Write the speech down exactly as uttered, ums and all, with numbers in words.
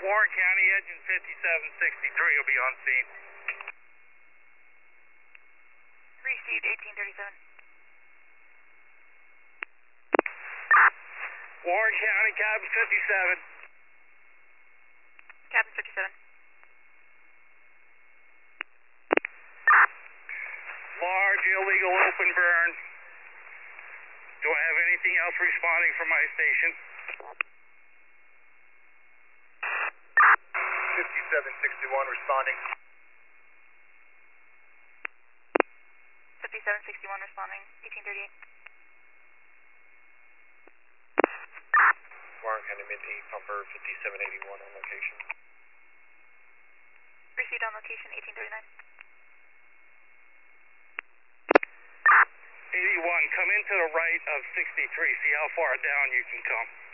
Warren County, engine fifty-seven sixty-three will be on scene. Received eighteen thirty-seven. Warren County, cabin fifty-seven. Cabin fifty-seven. Large illegal open burn. Do I have anything else responding from my station? fifty-seven sixty-one responding. fifty-seven sixty-one responding. eighteen thirty-eight. Warren County Mid eight pumper fifty-seven eighty-one on location. Received on location eighteen thirty-nine. eighty-one, come into the right of sixty-three. See how far down you can come.